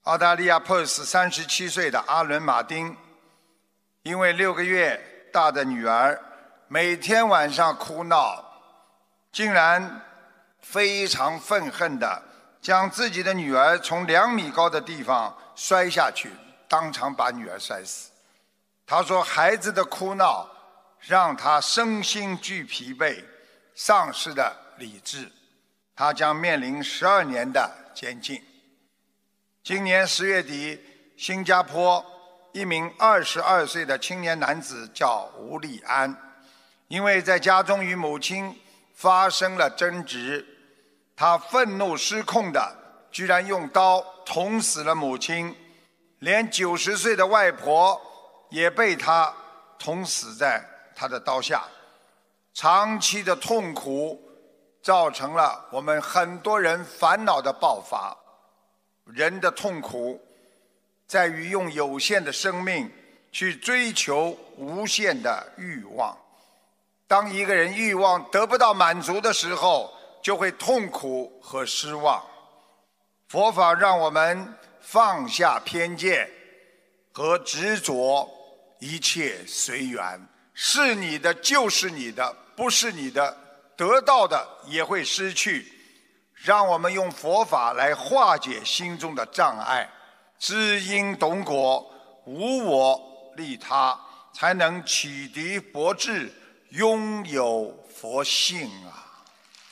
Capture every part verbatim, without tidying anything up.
澳大利亚 Perth 三十七岁的阿伦·马丁，因为六个月大的女儿每天晚上哭闹，竟然非常愤恨地将自己的女儿从两米高的地方摔下去，当场把女儿摔死。他说孩子的哭闹让他身心俱疲惫，丧失了理智，他将面临十二年的监禁。今年十月底，新加坡一名二十二岁的青年男子叫吴立安，因为在家中与母亲发生了争执，他愤怒失控的居然用刀捅死了母亲，连九十岁的外婆也被他捅死在他的刀下。长期的痛苦造成了我们很多人烦恼的爆发。人的痛苦在于用有限的生命去追求无限的欲望。当一个人欲望得不到满足的时候，就会痛苦和失望。佛法让我们放下偏见和执着，一切随缘，是你的就是你的，不是你的得到的也会失去。让我们用佛法来化解心中的障碍，知因懂果，无我利他，才能启迪佛智，拥有佛性啊！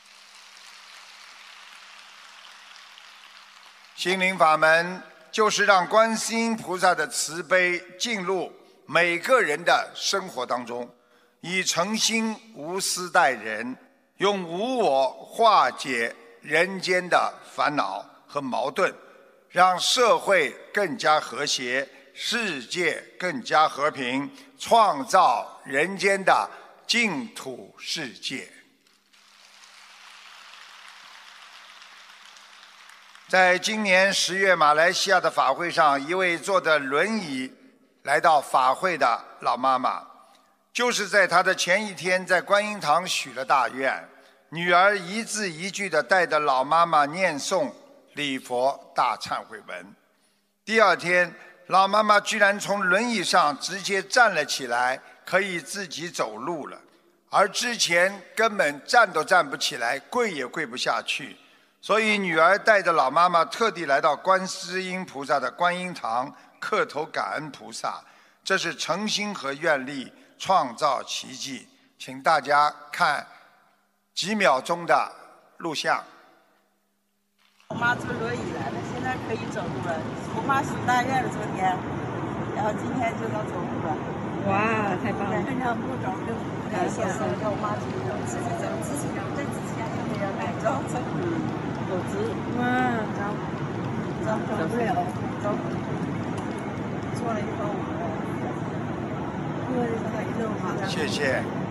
心灵法门就是让观世音菩萨的慈悲进入每个人的生活当中，以诚心无私待人，用无我化解人间的烦恼和矛盾，让社会更加和谐，世界更加和平，创造人间的净土世界。在今年十月马来西亚的法会上，一位坐着轮椅来到法会的老妈妈，就是在她的前一天在观音堂许了大愿，女儿一字一句地带着老妈妈念诵礼佛大忏悔文。第二天，老妈妈居然从轮椅上直接站了起来，可以自己走路了，而之前根本站都站不起来，跪也跪不下去。所以女儿带着老妈妈特地来到观世音菩萨的观音堂磕头感恩菩萨，这是诚心和愿力创造奇迹。请大家看几秒钟的录像。 我妈坐轮椅来了，现在可以走路了。我妈许大愿了昨天，然后今天就能走路了。 哇，太棒了！ 非常不走路，太想了，让我妈自己走，自己走，自己走，在自己家就没人来走走。 走直，哇， 走，走走不了，走。坐了一会儿，我，因为这个一路嘛。 谢谢。